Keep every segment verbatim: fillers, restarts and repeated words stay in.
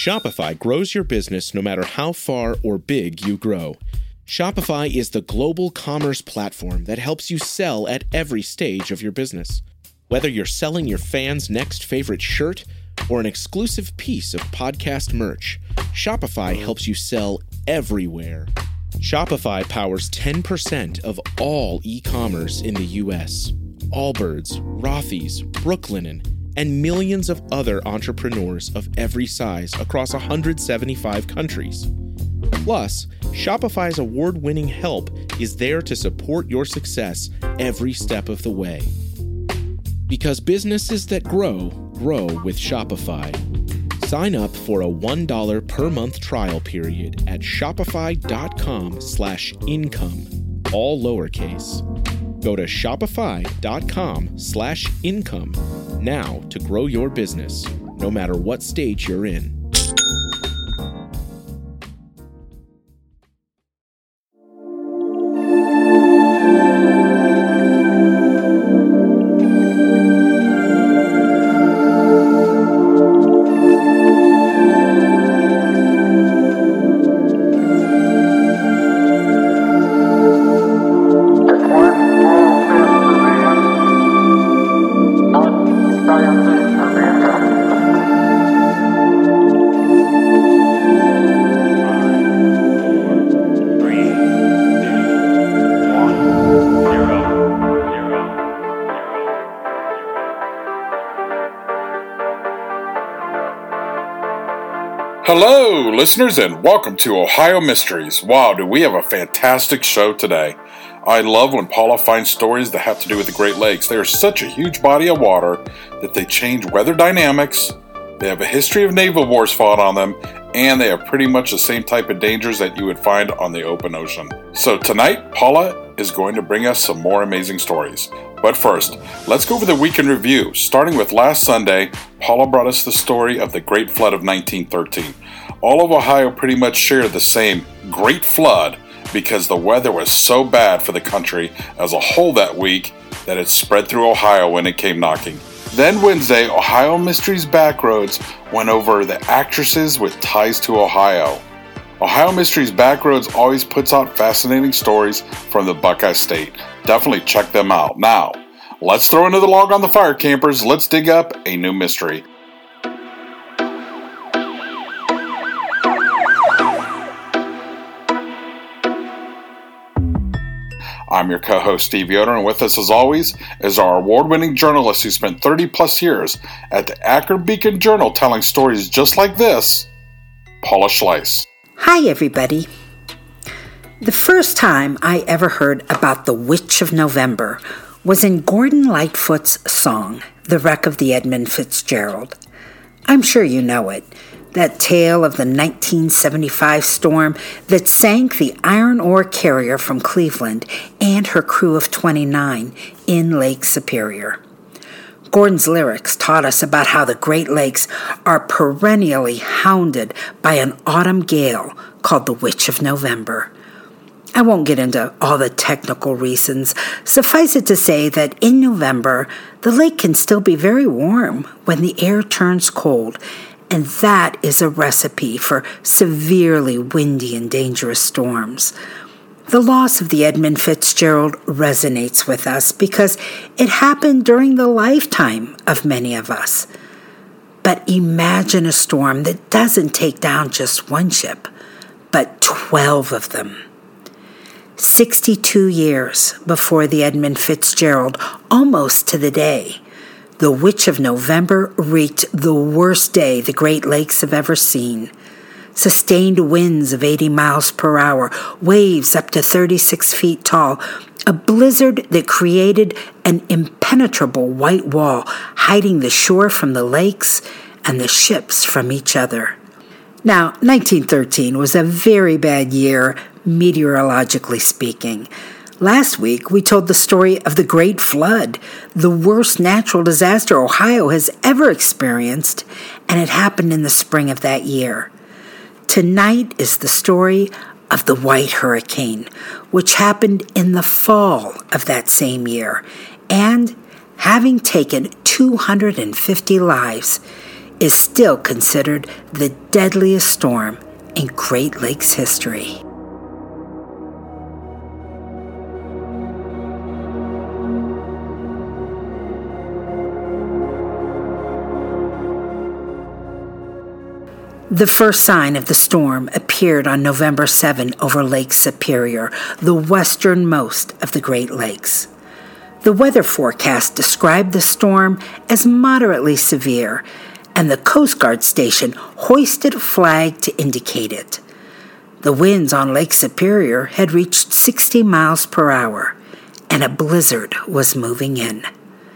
Shopify grows your business no matter how far or big you grow. Shopify is the global commerce platform that helps you sell at every stage of your business. Whether you're selling your fans' next favorite shirt or an exclusive piece of podcast merch, Shopify helps you sell everywhere. Shopify powers ten percent of all e-commerce in the U S. Allbirds, Rothy's, Brooklinen, and millions of other entrepreneurs of every size across one hundred seventy-five countries. Plus, Shopify's award-winning help is there to support your success every step of the way. Because businesses that grow, grow with Shopify. Sign up for a one dollar per month trial period at shopify.com slash income, all lowercase. Go to shopify.com slash income now to grow your business, no matter what stage you're in. Hello, listeners, and welcome to Ohio Mysteries. Wow, do we have a fantastic show today. I love when Paula finds stories that have to do with the Great Lakes. They are such a huge body of water that they change weather dynamics, they have a history of naval wars fought on them, and they have pretty much the same type of dangers that you would find on the open ocean. So tonight, Paula is going to bring us some more amazing stories. But first, let's go over the week in review. Starting with last Sunday, Paula brought us the story of the Great Flood of nineteen thirteen. All of Ohio pretty much shared the same Great Flood because the weather was so bad for the country as a whole that week that it spread through Ohio when it came knocking. Then Wednesday, Ohio Mysteries Backroads went over the actresses with ties to Ohio. Ohio Mysteries Backroads always puts out fascinating stories from the Buckeye State. Definitely check them out. Now, let's throw another log on the fire, campers. Let's dig up a new mystery. I'm your co-host, Steve Yoder, and with us, as always, is our award-winning journalist who spent thirty plus years at the Akron Beacon Journal telling stories just like this, Paula Schleis. Hi, everybody. The first time I ever heard about the Witch of November was in Gordon Lightfoot's song, The Wreck of the Edmund Fitzgerald. I'm sure you know it, that tale of the nineteen seventy-five storm that sank the iron ore carrier from Cleveland and her crew of twenty-nine in Lake Superior. Gordon's lyrics taught us about how the Great Lakes are perennially hounded by an autumn gale called the Witch of November. I won't get into all the technical reasons. Suffice it to say that in November, the lake can still be very warm when the air turns cold, and that is a recipe for severely windy and dangerous storms. The loss of the Edmund Fitzgerald resonates with us because it happened during the lifetime of many of us. But imagine a storm that doesn't take down just one ship, but twelve of them. sixty-two years before the Edmund Fitzgerald, almost to the day, the Witch of November reached the worst day the Great Lakes have ever seen. Sustained winds of eighty miles per hour, waves up to thirty-six feet tall, a blizzard that created an impenetrable white wall hiding the shore from the lakes and the ships from each other. Now, nineteen thirteen was a very bad year, meteorologically speaking. Last week, we told the story of the Great Flood, the worst natural disaster Ohio has ever experienced, and it happened in the spring of that year. Tonight is the story of the White Hurricane, which happened in the fall of that same year, and having taken two hundred fifty lives, is still considered the deadliest storm in Great Lakes history. The first sign of the storm appeared on November seventh over Lake Superior, the westernmost of the Great Lakes. The weather forecast described the storm as moderately severe, and the Coast Guard station hoisted a flag to indicate it. The winds on Lake Superior had reached sixty miles per hour, and a blizzard was moving in.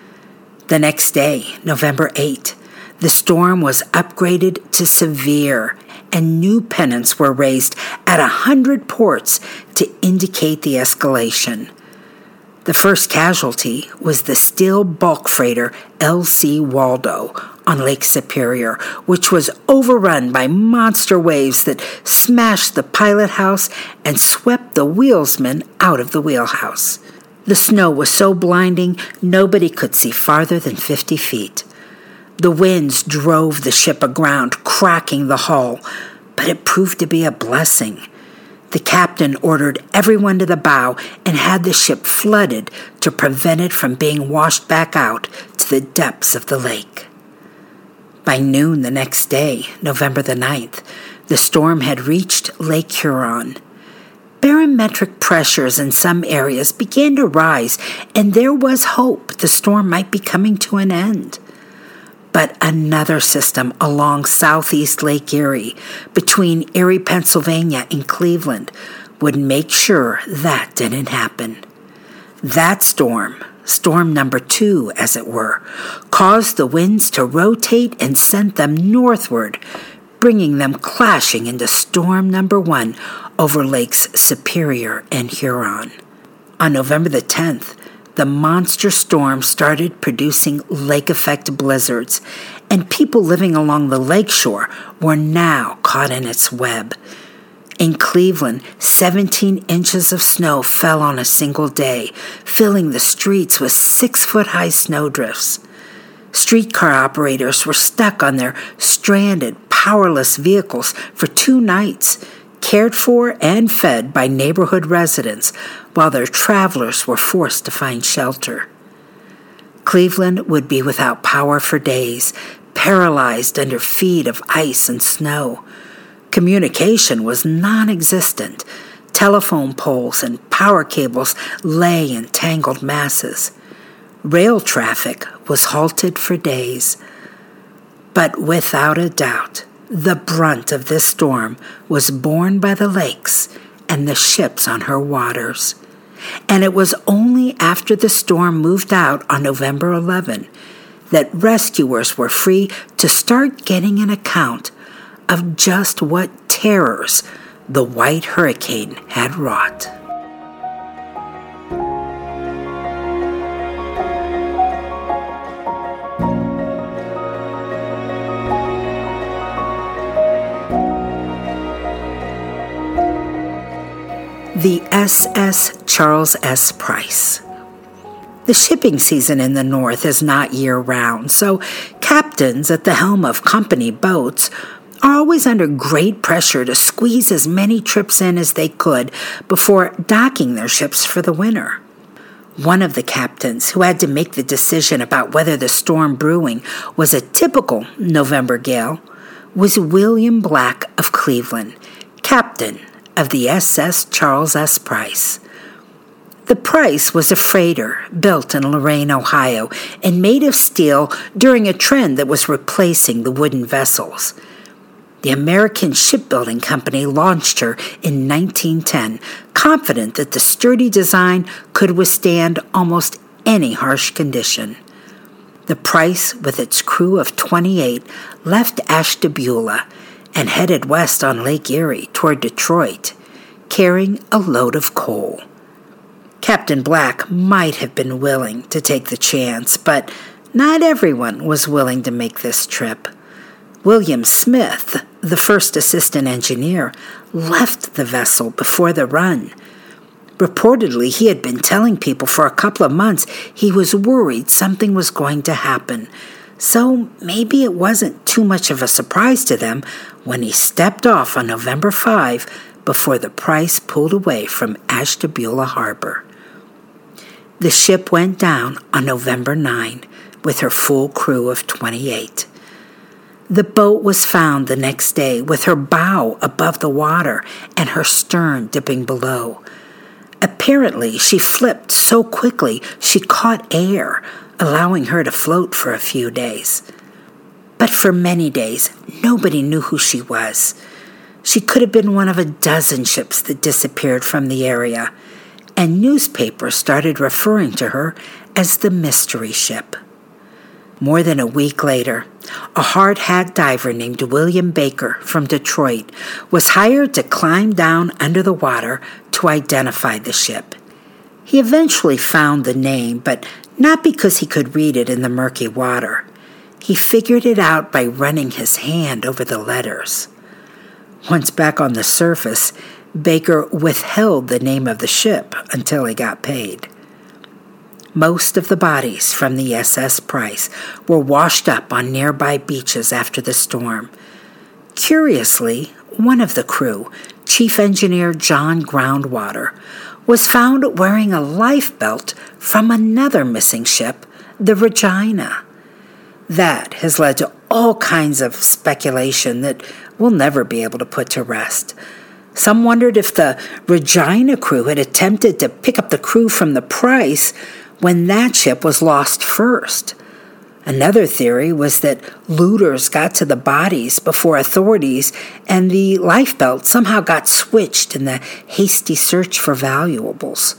The next day, November eighth, the storm was upgraded to severe, and new pennants were raised at a hundred ports to indicate the escalation. The first casualty was the steel bulk freighter L C Waldo on Lake Superior, which was overrun by monster waves that smashed the pilot house and swept the wheelsman out of the wheelhouse. The snow was so blinding, nobody could see farther than fifty feet. The winds drove the ship aground, cracking the hull, but it proved to be a blessing. The captain ordered everyone to the bow and had the ship flooded to prevent it from being washed back out to the depths of the lake. By noon the next day, November the ninth, the storm had reached Lake Huron. Barometric pressures in some areas began to rise, and there was hope the storm might be coming to an end. But another system along southeast Lake Erie, between Erie, Pennsylvania, and Cleveland, would make sure that didn't happen. That storm, storm number two, as it were, caused the winds to rotate and sent them northward, bringing them clashing into storm number one over Lakes Superior and Huron. On November the tenth, the monster storm started producing lake-effect blizzards, and people living along the lakeshore were now caught in its web. In Cleveland, seventeen inches of snow fell on a single day, filling the streets with six-foot-high snowdrifts. Streetcar operators were stuck on their stranded, powerless vehicles for two nights, cared for and fed by neighborhood residents, while their travelers were forced to find shelter. Cleveland would be without power for days, paralyzed under feet of ice and snow. Communication was non-existent. Telephone poles and power cables lay in tangled masses. Rail traffic was halted for days. But without a doubt, the brunt of this storm was borne by the lakes and the ships on her waters. And it was only after the storm moved out on November eleventh that rescuers were free to start getting an account of just what terrors the White Hurricane had wrought. The S S Charles S. Price. The shipping season in the North is not year-round, so captains at the helm of company boats are always under great pressure to squeeze as many trips in as they could before docking their ships for the winter. One of the captains who had to make the decision about whether the storm brewing was a typical November gale was William Black of Cleveland, captain of the S S Charles S. Price. The Price was a freighter built in Lorain, Ohio, and made of steel during a trend that was replacing the wooden vessels. The American Shipbuilding Company launched her in nineteen ten, confident that the sturdy design could withstand almost any harsh condition. The Price, with its crew of twenty-eight, left Ashtabula and headed west on Lake Erie toward Detroit, carrying a load of coal. Captain Black might have been willing to take the chance, but not everyone was willing to make this trip. William Smith, the first assistant engineer, left the vessel before the run. Reportedly, he had been telling people for a couple of months he was worried something was going to happen, so maybe it wasn't too much of a surprise to them when he stepped off on November fifth before the Price pulled away from Ashtabula Harbor. The ship went down on November ninth with her full crew of twenty-eight. The boat was found the next day with her bow above the water and her stern dipping below. Apparently, she flipped so quickly she caught air, allowing her to float for a few days. But for many days, nobody knew who she was. She could have been one of a dozen ships that disappeared from the area, and newspapers started referring to her as the mystery ship. More than a week later, a hard-hat diver named William Baker from Detroit was hired to climb down under the water to identify the ship. He eventually found the name, but not because he could read it in the murky water. He figured it out by running his hand over the letters. Once back on the surface, Baker withheld the name of the ship until he got paid. Most of the bodies from the S S Price were washed up on nearby beaches after the storm. Curiously, one of the crew, Chief Engineer John Groundwater, was found wearing a life belt from another missing ship, the Regina. That has led to all kinds of speculation that we'll never be able to put to rest. Some wondered if the Regina crew had attempted to pick up the crew from the Price when that ship was lost first. Another theory was that looters got to the bodies before authorities and the lifebelt somehow got switched in the hasty search for valuables.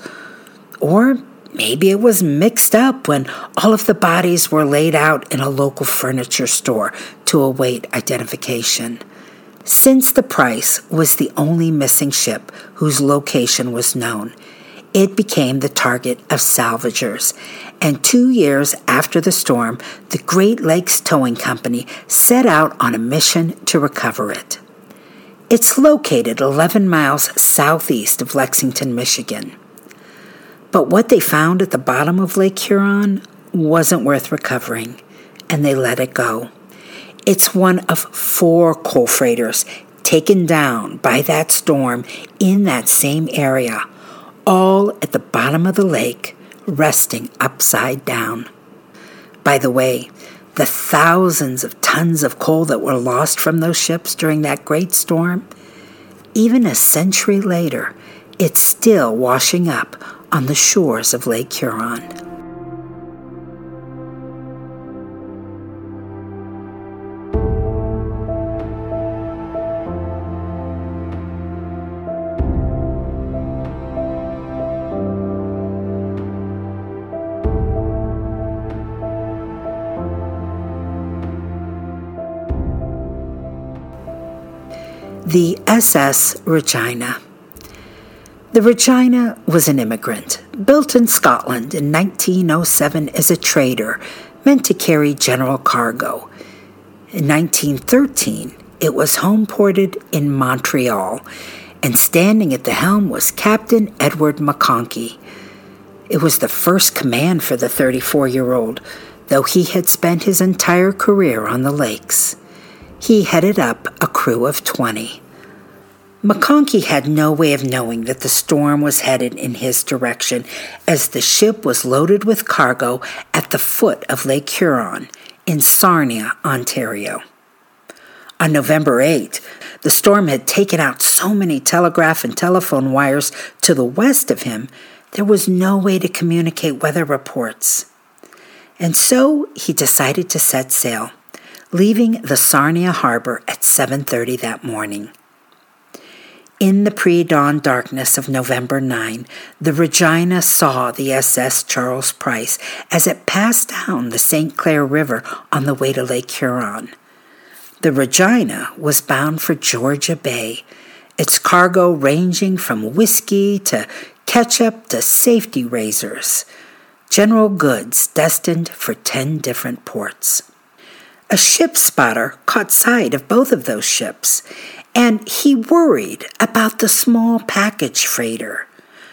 Or maybe it was mixed up when all of the bodies were laid out in a local furniture store to await identification. Since the Price was the only missing ship whose location was known, it became the target of salvagers, and two years after the storm, the Great Lakes Towing Company set out on a mission to recover it. It's located eleven miles southeast of Lexington, Michigan. But what they found at the bottom of Lake Huron wasn't worth recovering, and they let it go. It's one of four coal freighters taken down by that storm in that same area, all at the bottom of the lake, resting upside down. By the way, the thousands of tons of coal that were lost from those ships during that great storm, even a century later, it's still washing up on the shores of Lake Huron. The S S Regina. The Regina was an immigrant, built in Scotland in nineteen oh seven as a trader, meant to carry general cargo. In nineteen thirteen, it was home-ported in Montreal, and standing at the helm was Captain Edward McConkie. It was the first command for the thirty-four-year-old, though he had spent his entire career on the lakes. He headed up a crew of twenty. McConkie had no way of knowing that the storm was headed in his direction, as the ship was loaded with cargo at the foot of Lake Huron in Sarnia, Ontario. On November eighth, the storm had taken out so many telegraph and telephone wires to the west of him, there was no way to communicate weather reports. And so he decided to set sail, leaving the Sarnia harbor at seven thirty that morning. In the pre-dawn darkness of November ninth, the Regina saw the S S Charles Price as it passed down the Saint Clair River on the way to Lake Huron. The Regina was bound for Georgia Bay, its cargo ranging from whiskey to ketchup to safety razors, general goods destined for ten different ports. A ship spotter caught sight of both of those ships, and he worried about the small package freighter.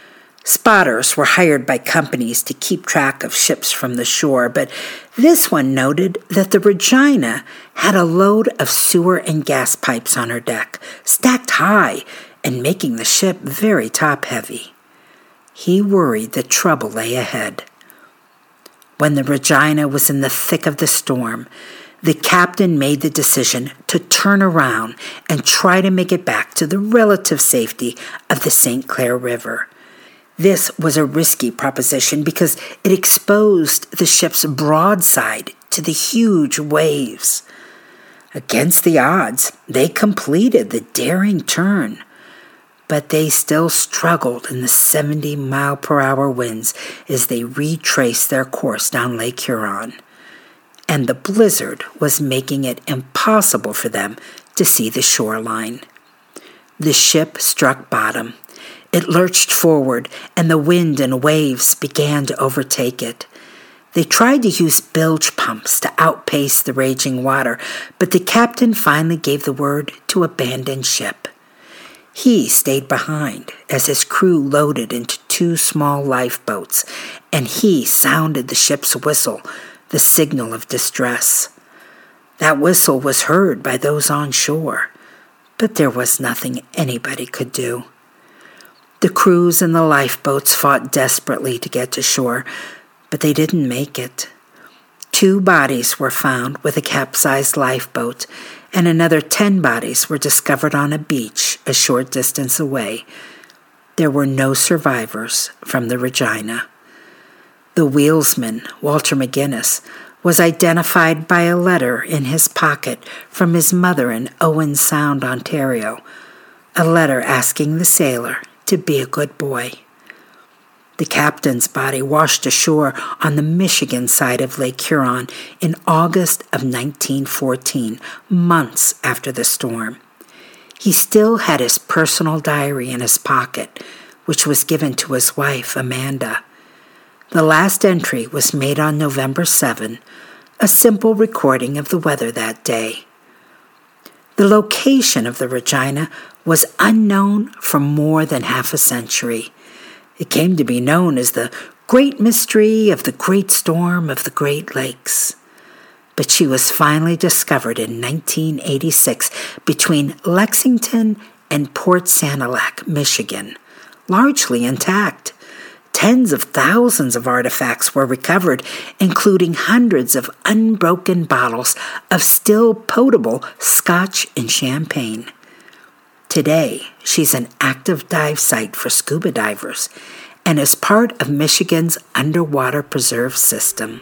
Spotters were hired by companies to keep track of ships from the shore, but this one noted that the Regina had a load of sewer and gas pipes on her deck, stacked high and making the ship very top-heavy. He worried that trouble lay ahead. When the Regina was in the thick of the storm, the captain made the decision to turn around and try to make it back to the relative safety of the Saint Clair River. This was a risky proposition because it exposed the ship's broadside to the huge waves. Against the odds, they completed the daring turn, but they still struggled in the seventy-mile-per-hour winds as they retraced their course down Lake Huron. And the blizzard was making it impossible for them to see the shoreline. The ship struck bottom. It lurched forward, and the wind and waves began to overtake it. They tried to use bilge pumps to outpace the raging water, but the captain finally gave the word to abandon ship. He stayed behind as his crew loaded into two small lifeboats, and he sounded the ship's whistle, the signal of distress. That whistle was heard by those on shore, but there was nothing anybody could do. The crews in the lifeboats fought desperately to get to shore, but they didn't make it. Two bodies were found with a capsized lifeboat, and another ten bodies were discovered on a beach a short distance away. There were no survivors from the Regina. The wheelsman, Walter McGinnis, was identified by a letter in his pocket from his mother in Owen Sound, Ontario, a letter asking the sailor to be a good boy. The captain's body washed ashore on the Michigan side of Lake Huron in August of nineteen fourteen, months after the storm. He still had his personal diary in his pocket, which was given to his wife, Amanda. The last entry was made on November seventh, a simple recording of the weather that day. The location of the Regina was unknown for more than half a century. It came to be known as the Great Mystery of the Great Storm of the Great Lakes. But she was finally discovered in nineteen eighty-six between Lexington and Port Sanilac, Michigan, largely intact. Tens of thousands of artifacts were recovered, including hundreds of unbroken bottles of still potable Scotch and champagne. Today, she's an active dive site for scuba divers and is part of Michigan's underwater preserve system.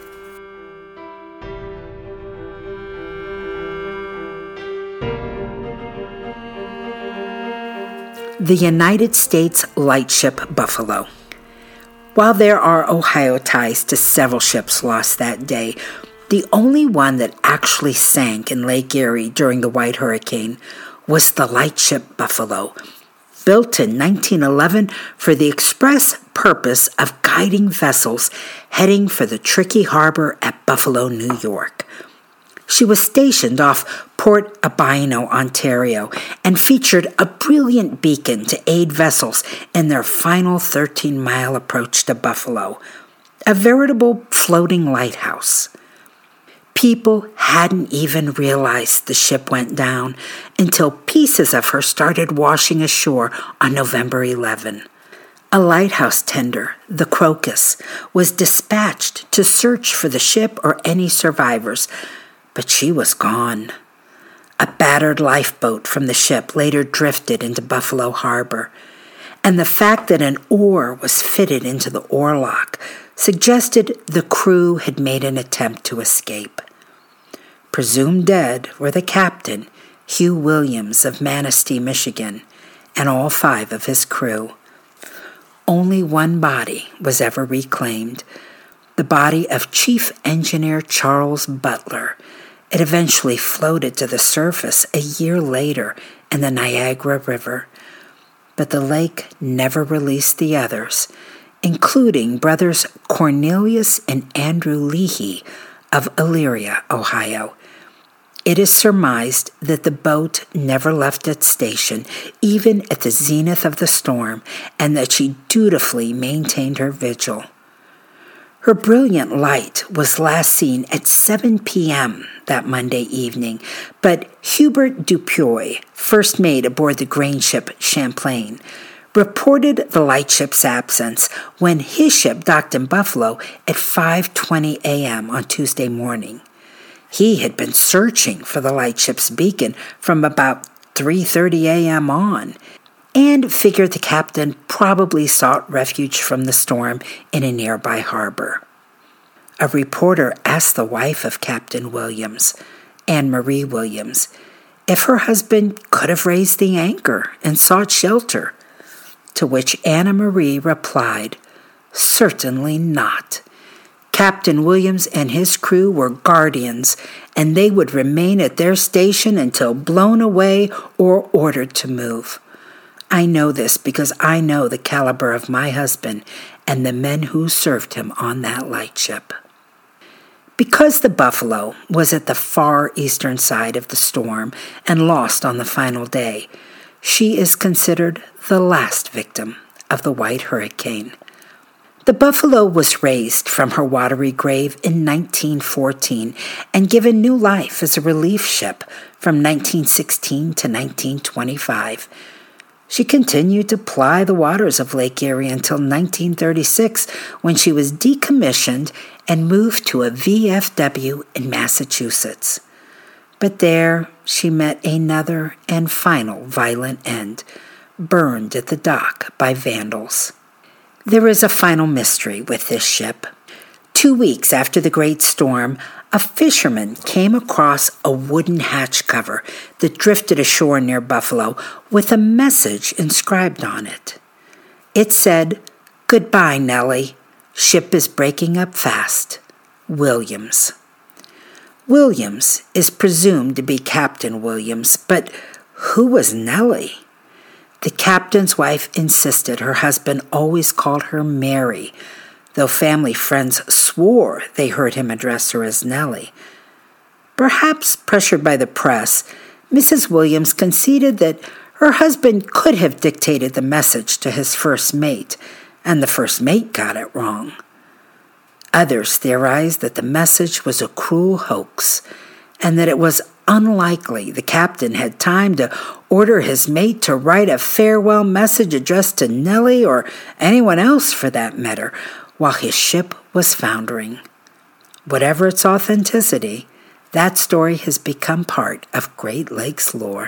The United States Lightship Buffalo. While there are Ohio ties to several ships lost that day, the only one that actually sank in Lake Erie during the White Hurricane was the Lightship Buffalo, built in nineteen eleven for the express purpose of guiding vessels heading for the tricky harbor at Buffalo, New York. She was stationed off Port Albino, Ontario, and featured a brilliant beacon to aid vessels in their final thirteen-mile approach to Buffalo, a veritable floating lighthouse. People hadn't even realized the ship went down until pieces of her started washing ashore on November eleventh. A lighthouse tender, the Crocus, was dispatched to search for the ship or any survivors, but she was gone. A battered lifeboat from the ship later drifted into Buffalo Harbor, and the fact that an oar was fitted into the oarlock suggested the crew had made an attempt to escape. Presumed dead were the captain, Hugh Williams of Manistee, Michigan, and all five of his crew. Only one body was ever reclaimed, the body of Chief Engineer Charles Butler. It eventually floated to the surface a year later in the Niagara River, but the lake never released the others, including brothers Cornelius and Andrew Leahy of Elyria, Ohio. It is surmised that the boat never left its station, even at the zenith of the storm, and that she dutifully maintained her vigil. Her brilliant light was last seen at seven p.m. that Monday evening, but Hubert Dupuy, first mate aboard the grain ship Champlain, reported the lightship's absence when his ship docked in Buffalo at five twenty a.m. on Tuesday morning. He had been searching for the lightship's beacon from about three thirty a.m. on, and figured the captain probably sought refuge from the storm in a nearby harbor. A reporter asked the wife of Captain Williams, Anne Marie Williams, if her husband could have raised the anchor and sought shelter, to which Anna Marie replied, "Certainly not. Captain Williams and his crew were guardians, and they would remain at their station until blown away or ordered to move. I know this because I know the caliber of my husband and the men who served him on that lightship." Because the Buffalo was at the far eastern side of the storm and lost on the final day, she is considered the last victim of the White Hurricane. The Buffalo was raised from her watery grave in nineteen fourteen and given new life as a relief ship from nineteen sixteen to nineteen twenty-five. She continued to ply the waters of Lake Erie until nineteen thirty-six, when she was decommissioned and moved to a V F W in Massachusetts. But there she met another and final violent end, burned at the dock by vandals. There is a final mystery with this ship. Two weeks after the great storm, a fisherman came across a wooden hatch cover that drifted ashore near Buffalo with a message inscribed on it. It said, "Goodbye, Nellie. Ship is breaking up fast. Williams." Williams is presumed to be Captain Williams, but who was Nellie? The captain's wife insisted her husband always called her Mary, though family friends swore they heard him address her as Nellie. Perhaps pressured by the press, Missus Williams conceded that her husband could have dictated the message to his first mate, and the first mate got it wrong. Others theorized that the message was a cruel hoax, and that it was unlikely the captain had time to order his mate to write a farewell message addressed to Nellie or anyone else for that matter, while his ship was foundering. Whatever its authenticity, that story has become part of Great Lakes lore.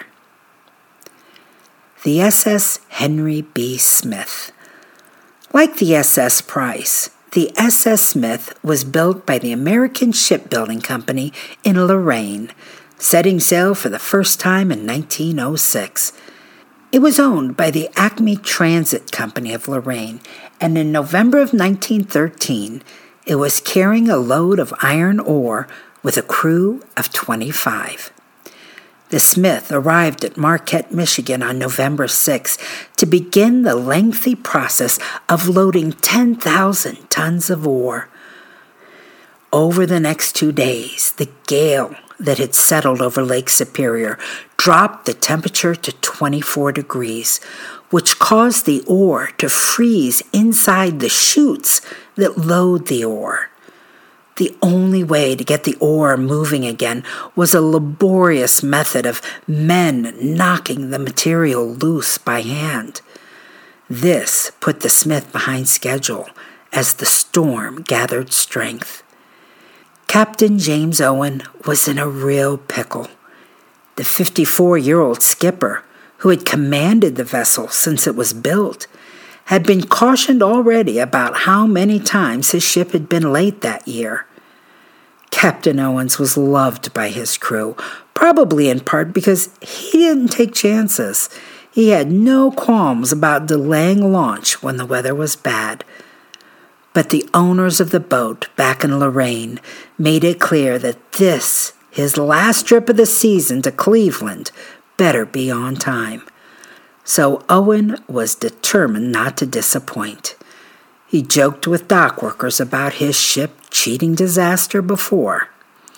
The S S Henry B. Smith. Like the S S Price, the S S Smith was built by the American Shipbuilding Company in Lorraine, setting sail for the first time in nineteen oh six. It was owned by the Acme Transit Company of Lorraine, and in November of nineteen thirteen, it was carrying a load of iron ore with a crew of twenty-five. The Smith arrived at Marquette, Michigan on November sixth to begin the lengthy process of loading ten thousand tons of ore. Over the next two days, the gale that had settled over Lake Superior dropped the temperature to twenty-four degrees, which caused the ore to freeze inside the chutes that load the ore. The only way to get the ore moving again was a laborious method of men knocking the material loose by hand. This put the Smith behind schedule as the storm gathered strength. Captain James Owen was in a real pickle. The fifty-four-year-old skipper, who had commanded the vessel since it was built, had been cautioned already about how many times his ship had been late that year. Captain Owens was loved by his crew, probably in part because he didn't take chances. He had no qualms about delaying launch when the weather was bad. But the owners of the boat back in Lorraine made it clear that this, his last trip of the season to Cleveland, better be on time. So Owen was determined not to disappoint. He joked with dock workers about his ship cheating disaster before.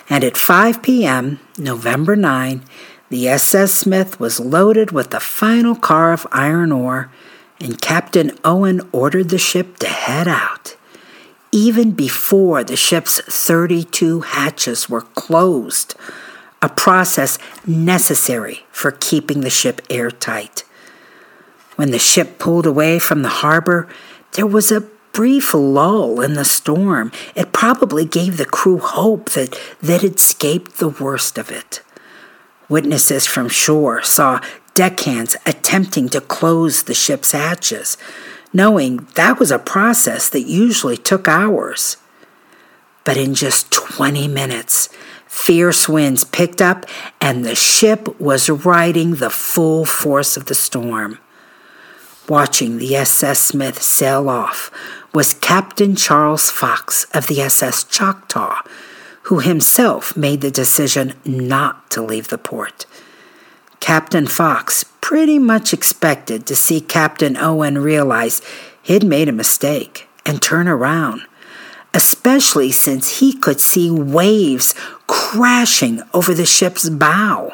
and at five p.m., November ninth, the S S Smith was loaded with the final car of iron ore, and Captain Owen ordered the ship to head out. Even before the ship's thirty-two hatches were closed, a process necessary for keeping the ship airtight. When the ship pulled away from the harbor, there was a brief lull in the storm. It probably gave the crew hope that they'd escaped the worst of it. Witnesses from shore saw deckhands attempting to close the ship's hatches, knowing that was a process that usually took hours. But in just twenty minutes, fierce winds picked up and the ship was riding the full force of the storm. Watching the S S Smith sail off was Captain Charles Fox of the S S Choctaw, who himself made the decision not to leave the port. Captain Fox pretty much expected to see Captain Owen realize he'd made a mistake and turn around, especially since he could see waves crashing over the ship's bow.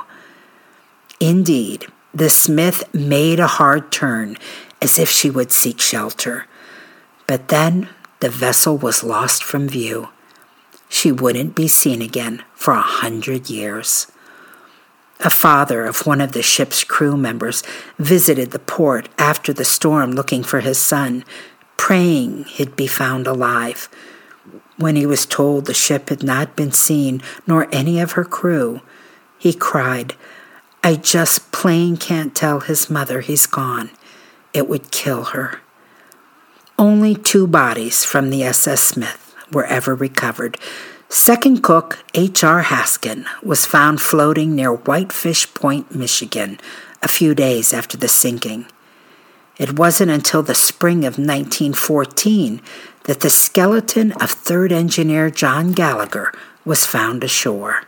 Indeed, the Smith made a hard turn as if she would seek shelter. But then the vessel was lost from view. She wouldn't be seen again for a hundred years. A father of one of the ship's crew members visited the port after the storm looking for his son, praying he'd be found alive. When he was told the ship had not been seen, nor any of her crew, he cried, "I just plain can't tell his mother he's gone. It would kill her." Only two bodies from the S S Smith were ever recovered. Second cook H R Haskin was found floating near Whitefish Point, Michigan, a few days after the sinking. It wasn't until the spring of nineteen fourteen that the skeleton of third engineer John Gallagher was found ashore.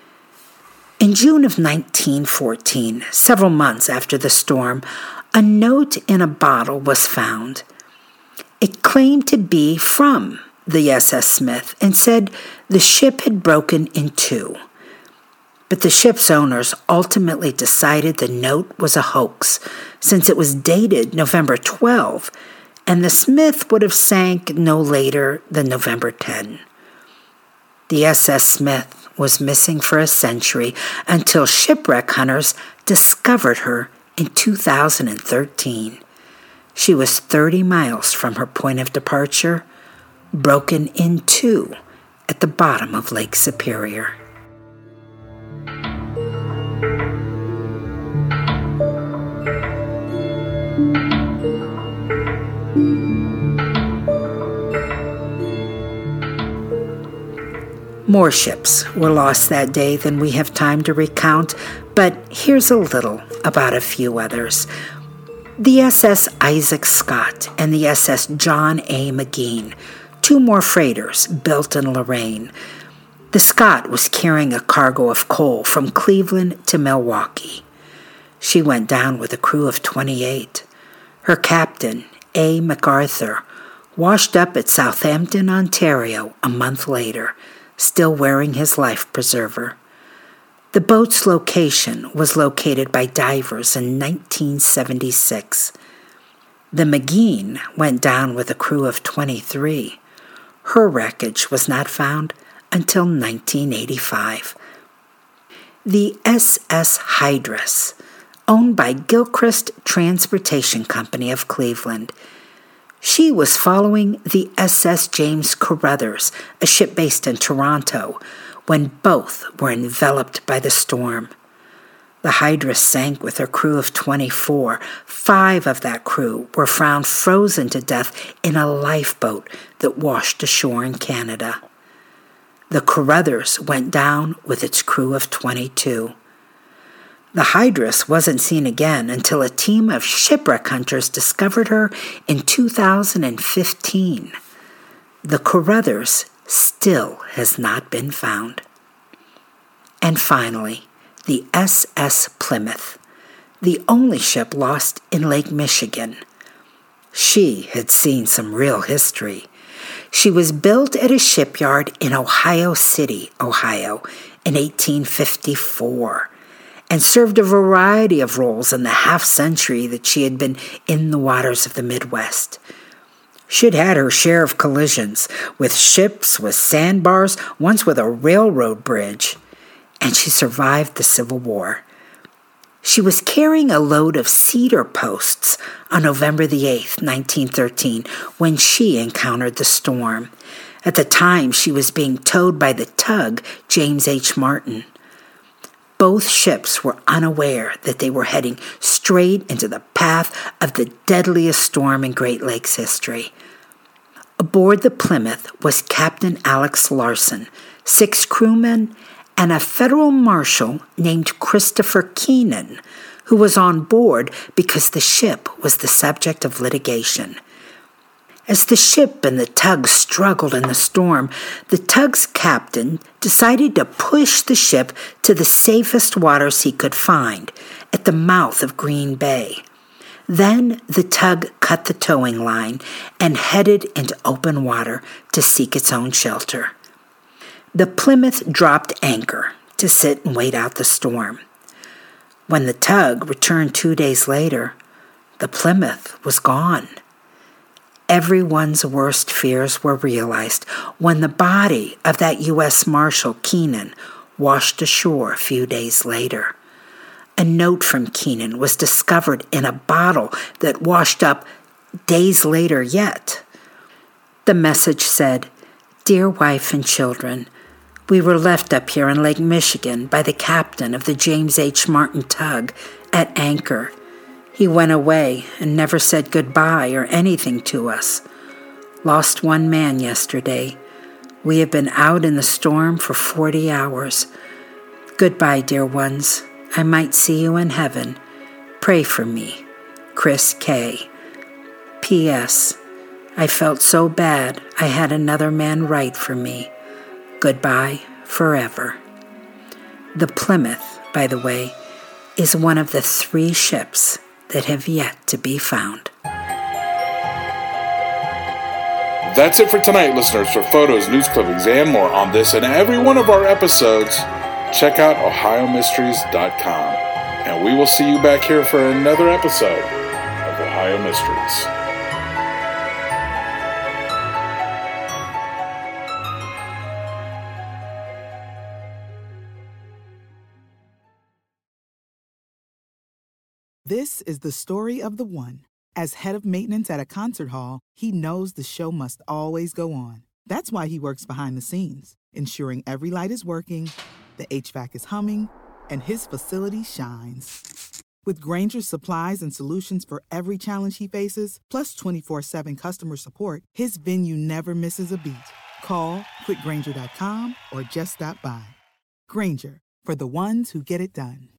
In June of nineteen fourteen, several months after the storm, a note in a bottle was found. It claimed to be from the S S Smith and said the ship had broken in two. But the ship's owners ultimately decided the note was a hoax, since it was dated November twelfth, and the Smith would have sank no later than November tenth. The S S Smith was missing for a century until shipwreck hunters discovered her in two thousand thirteen. She was thirty miles from her point of departure, broken in two at the bottom of Lake Superior. More ships were lost that day than we have time to recount, but here's a little about a few others. The S S Isaac Scott and the S S John A. McGean, two more freighters built in Lorraine. The Scott was carrying a cargo of coal from Cleveland to Milwaukee. She went down with a crew of twenty-eight. Her captain, A. MacArthur, washed up at Southampton, Ontario, a month later, still wearing his life preserver. The boat's location was located by divers in nineteen seventy-six. The McGean went down with a crew of twenty-three. Her wreckage was not found until nineteen eighty-five. The S S Hydrus, owned by Gilchrist Transportation Company of Cleveland. She was following the S S James Carruthers, a ship based in Toronto, when both were enveloped by the storm. The Hydrus sank with her crew of twenty-four. Five of that crew were found frozen to death in a lifeboat that washed ashore in Canada. The Carruthers went down with its crew of twenty-two. The Hydrus wasn't seen again until a team of shipwreck hunters discovered her in two thousand fifteen. The Carruthers still has not been found. And finally, the S S Plymouth, the only ship lost in Lake Michigan. She had seen some real history. She was built at a shipyard in Ohio City, Ohio, in eighteen fifty-four, and served a variety of roles in the half-century that she had been in the waters of the Midwest. She'd had her share of collisions with ships, with sandbars, once with a railroad bridge, and she survived the Civil War. She was carrying a load of cedar posts on November the eighth, nineteen thirteen, when she encountered the storm. At the time, she was being towed by the tug James H. Martin. Both ships were unaware that they were heading straight into the path of the deadliest storm in Great Lakes history. Aboard the Plymouth was Captain Alex Larson, six crewmen, and a federal marshal named Christopher Keenan, who was on board because the ship was the subject of litigation. As the ship and the tug struggled in the storm, the tug's captain decided to push the ship to the safest waters he could find, at the mouth of Green Bay. Then the tug cut the towing line and headed into open water to seek its own shelter. The Plymouth dropped anchor to sit and wait out the storm. When the tug returned two days later, the Plymouth was gone. Everyone's worst fears were realized when the body of that U S Marshal Keenan washed ashore a few days later. A note from Keenan was discovered in a bottle that washed up days later yet. The message said, "Dear wife and children, we were left up here in Lake Michigan by the captain of the James H. Martin tug at anchor. He went away and never said goodbye or anything to us. Lost one man yesterday. We have been out in the storm for forty hours. Goodbye, dear ones. I might see you in heaven. Pray for me. Chris K. P S. I felt so bad I had another man write for me. Goodbye forever." The Plymouth, by the way, is one of the three ships that have yet to be found. That's it for tonight, listeners. For photos, news clippings, and more on this and every one of our episodes, check out ohio mysteries dot com. And we will see you back here for another episode of Ohio Mysteries. This is the story of the one. As head of maintenance at a concert hall, he knows the show must always go on. That's why he works behind the scenes, ensuring every light is working, the H V A C is humming, and his facility shines. With Grainger's supplies and solutions for every challenge he faces, plus twenty-four seven customer support, his venue never misses a beat. Call quick grainger dot com or just stop by. Grainger, for the ones who get it done.